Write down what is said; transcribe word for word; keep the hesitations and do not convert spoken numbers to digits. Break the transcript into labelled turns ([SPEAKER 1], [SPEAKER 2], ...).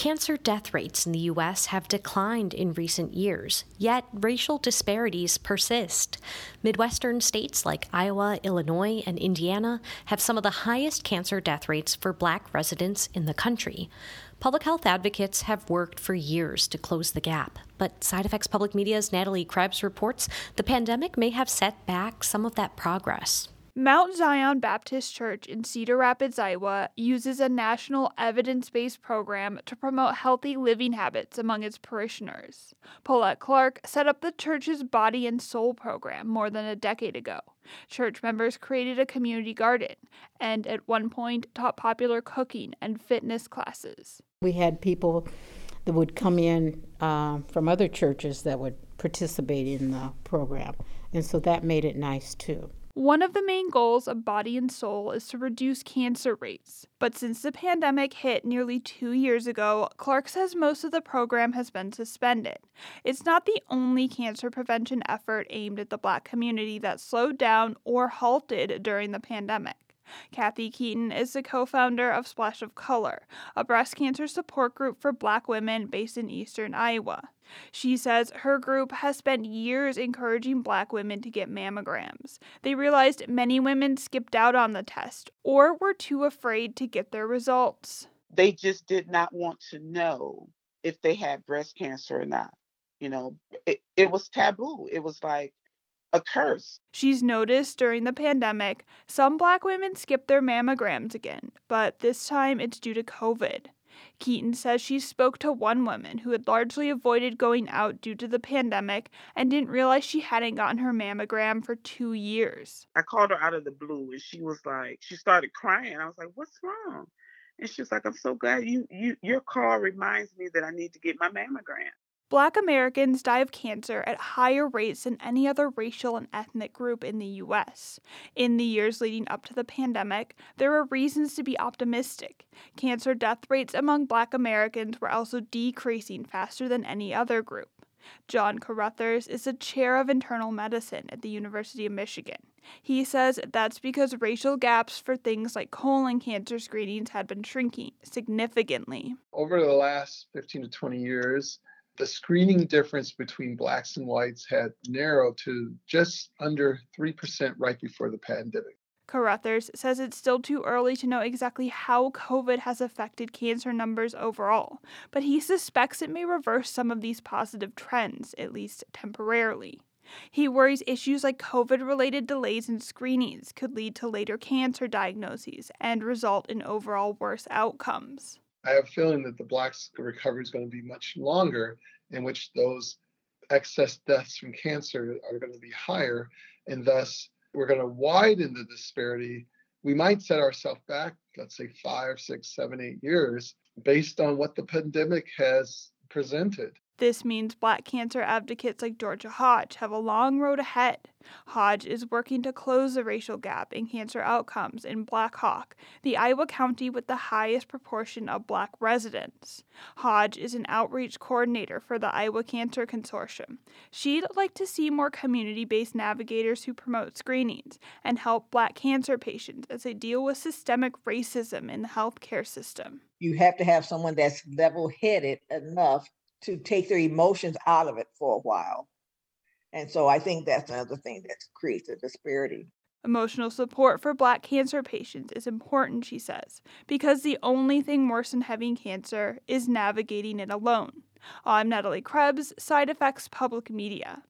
[SPEAKER 1] Cancer death rates in the U S have declined in recent years, yet racial disparities persist. Midwestern states like Iowa, Illinois, and Indiana have some of the highest cancer death rates for Black residents in the country. Public health advocates have worked for years to close the gap, but Side Effects Public Media's Natalie Krebs reports the pandemic may have set back some of that progress.
[SPEAKER 2] Mount Zion Baptist Church in Cedar Rapids, Iowa, uses a national evidence-based program to promote healthy living habits among its parishioners. Paulette Clark set up the church's Body and Soul program more than a decade ago. Church members created a community garden and, at one point, taught popular cooking and fitness classes.
[SPEAKER 3] We had people that would come in uh, from other churches that would participate in the program, and so that made it nice, too.
[SPEAKER 2] One of the main goals of Body and Soul is to reduce cancer rates. But since the pandemic hit nearly two years ago, Clark says most of the program has been suspended. It's not the only cancer prevention effort aimed at the Black community that slowed down or halted during the pandemic. Kathy Keaton is the co-founder of Splash of Color, a breast cancer support group for Black women based in eastern Iowa. She says her group has spent years encouraging Black women to get mammograms. They realized many women skipped out on the test or were too afraid to get their results.
[SPEAKER 4] They just did not want to know if they had breast cancer or not. You know, it, it was taboo. It was like a curse.
[SPEAKER 2] She's noticed during the pandemic, some Black women skipped their mammograms again, but this time it's due to COVID. Keaton says she spoke to one woman who had largely avoided going out due to the pandemic and didn't realize she hadn't gotten her mammogram for two years.
[SPEAKER 4] I called her out of the blue and she was like, she started crying. I was like, what's wrong? And she was like, I'm so glad you, you your call reminds me that I need to get my mammogram.
[SPEAKER 2] Black Americans die of cancer at higher rates than any other racial and ethnic group in the U S. In the years leading up to the pandemic, there were reasons to be optimistic. Cancer death rates among Black Americans were also decreasing faster than any other group. John Carruthers is the chair of internal medicine at the University of Michigan. He says that's because racial gaps for things like colon cancer screenings had been shrinking significantly.
[SPEAKER 5] Over the last fifteen to twenty years, the screening difference between Blacks and whites had narrowed to just under three percent right before the pandemic.
[SPEAKER 2] Carruthers says it's still too early to know exactly how COVID has affected cancer numbers overall, but he suspects it may reverse some of these positive trends, at least temporarily. He worries issues like COVID-related delays in screenings could lead to later cancer diagnoses and result in overall worse outcomes.
[SPEAKER 5] I have a feeling that the Blacks' recovery is going to be much longer, in which those excess deaths from cancer are going to be higher, and thus we're going to widen the disparity. We might set ourselves back, let's say five, six, seven, eight years, based on what the pandemic has presented.
[SPEAKER 2] This means Black cancer advocates like Georgia Hodge have a long road ahead. Hodge is working to close the racial gap in cancer outcomes in Black Hawk, the Iowa county with the highest proportion of Black residents. Hodge is an outreach coordinator for the Iowa Cancer Consortium. She'd like to see more community-based navigators who promote screenings and help Black cancer patients as they deal with systemic racism in the healthcare system.
[SPEAKER 6] You have to have someone that's level-headed enough to take their emotions out of it for a while. And so I think that's another thing that creates a disparity.
[SPEAKER 2] Emotional support for Black cancer patients is important, she says, because the only thing worse than having cancer is navigating it alone. I'm Natalie Krebs, Side Effects Public Media.